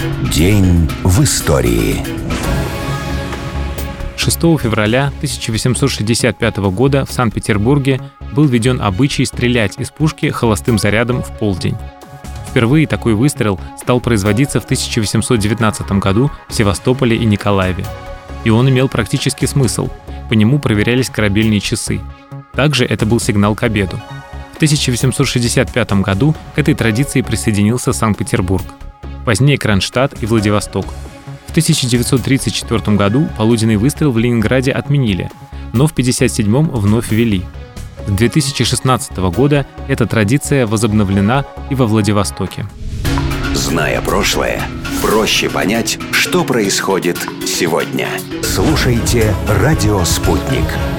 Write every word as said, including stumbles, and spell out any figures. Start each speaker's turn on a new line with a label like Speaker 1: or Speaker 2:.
Speaker 1: День в истории.
Speaker 2: шестого февраля тысяча восемьсот шестьдесят пятого года в Санкт-Петербурге был введен обычай стрелять из пушки холостым зарядом в полдень. Впервые такой выстрел стал производиться в тысяча восемьсот девятнадцатом году в Севастополе и Николаеве. И он имел практический смысл. По нему проверялись корабельные часы. Также это был сигнал к обеду. В тысяча восемьсот шестьдесят пятом году к этой традиции присоединился Санкт-Петербург. Позднее Кронштадт и Владивосток. В тысяча девятьсот тридцать четвёртом году полуденный выстрел в Ленинграде отменили, но в пятьдесят седьмом вновь ввели. С две тысячи шестнадцатого года эта традиция возобновлена и во Владивостоке.
Speaker 1: Зная прошлое, проще понять, что происходит сегодня. Слушайте «Радио Спутник».